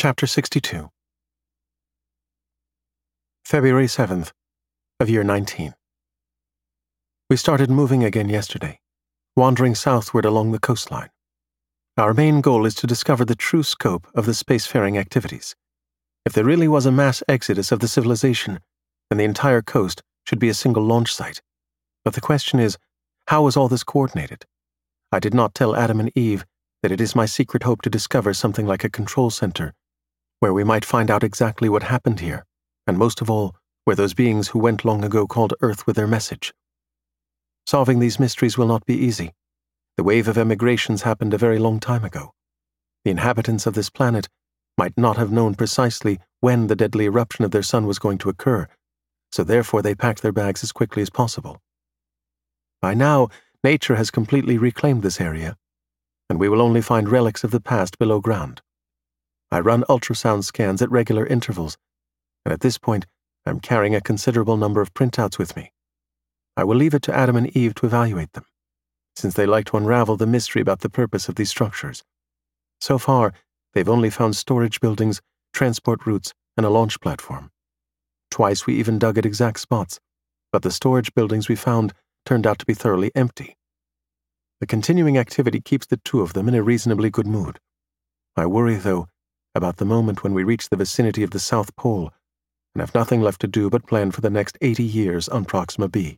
Chapter 62. February 7th of year 19. We started moving again yesterday, wandering southward along the coastline. Our main goal is to discover the true scope of the spacefaring activities. If there really was a mass exodus of the civilization, then the entire coast should be a single launch site. But the question is, how was all this coordinated? I did not tell Adam and Eve that it is my secret hope to discover something like a control center, where we might find out exactly what happened here, and most of all, where those beings who went long ago called Earth with their message. Solving these mysteries will not be easy. The wave of emigrations happened a very long time ago. The inhabitants of this planet might not have known precisely when the deadly eruption of their sun was going to occur, so therefore they packed their bags as quickly as possible. By now, nature has completely reclaimed this area, and we will only find relics of the past below ground. I run ultrasound scans at regular intervals, and at this point, I am carrying a considerable number of printouts with me. I will leave it to Adam and Eve to evaluate them, since they like to unravel the mystery about the purpose of these structures. So far, they've only found storage buildings, transport routes, and a launch platform. Twice we even dug at exact spots, but the storage buildings we found turned out to be thoroughly empty. The continuing activity keeps the two of them in a reasonably good mood. I worry, though, about the moment when we reach the vicinity of the South Pole and have nothing left to do but plan for the next 80 years on Proxima b.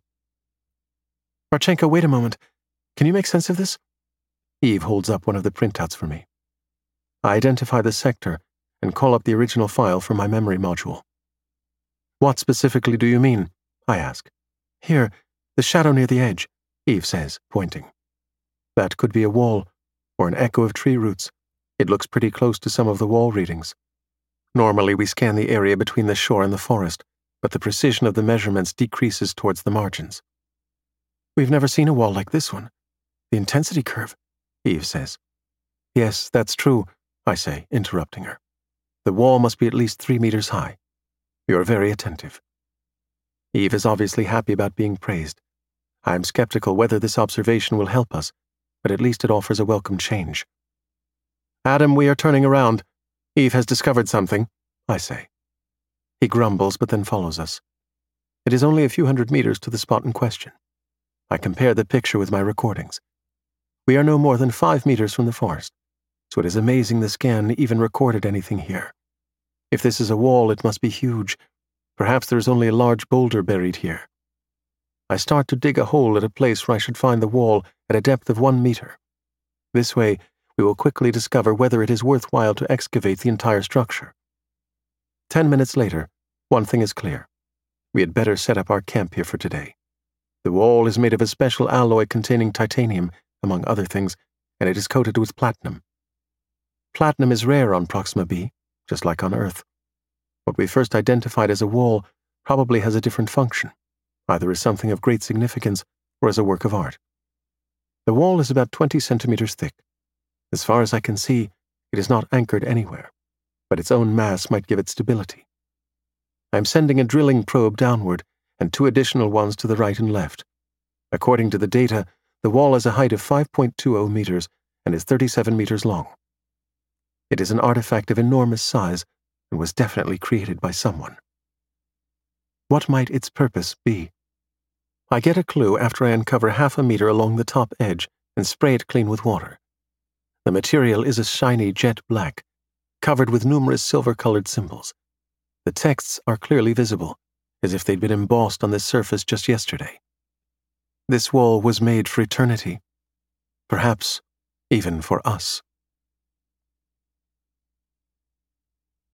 Marchenko, wait a moment. Can you make sense of this? Eve holds up one of the printouts for me. I identify the sector and call up the original file from my memory module. What specifically do you mean? I ask. Here, the shadow near the edge, Eve says, pointing. That could be a wall, or an echo of tree roots. It looks pretty close to some of the wall readings. Normally we scan the area between the shore and the forest, but the precision of the measurements decreases towards the margins. We've never seen a wall like this one. The intensity curve, Eve says. Yes, that's true, I say, interrupting her. The wall must be at least 3 meters high. You're very attentive. Eve is obviously happy about being praised. I am skeptical whether this observation will help us, but at least it offers a welcome change. Adam, we are turning around. Eve has discovered something, I say. He grumbles, but then follows us. It is only a few hundred meters to the spot in question. I compare the picture with my recordings. We are no more than 5 meters from the forest, so it is amazing the scan even recorded anything here. If this is a wall, it must be huge. Perhaps there is only a large boulder buried here. I start to dig a hole at a place where I should find the wall at a depth of 1 meter. This way, we will quickly discover whether it is worthwhile to excavate the entire structure. 10 minutes later, one thing is clear. We had better set up our camp here for today. The wall is made of a special alloy containing titanium, among other things, and it is coated with platinum. Platinum is rare on Proxima b, just like on Earth. What we first identified as a wall probably has a different function, either as something of great significance or as a work of art. The wall is about 20 centimeters thick. As far as I can see, it is not anchored anywhere, but its own mass might give it stability. I am sending a drilling probe downward and 2 additional ones to the right and left. According to the data, the wall has a height of 5.20 meters and is 37 meters long. It is an artifact of enormous size and was definitely created by someone. What might its purpose be? I get a clue after I uncover half a meter along the top edge and spray it clean with water. The material is a shiny jet black, covered with numerous silver-colored symbols. The texts are clearly visible, as if they'd been embossed on this surface just yesterday. This wall was made for eternity. Perhaps even for us.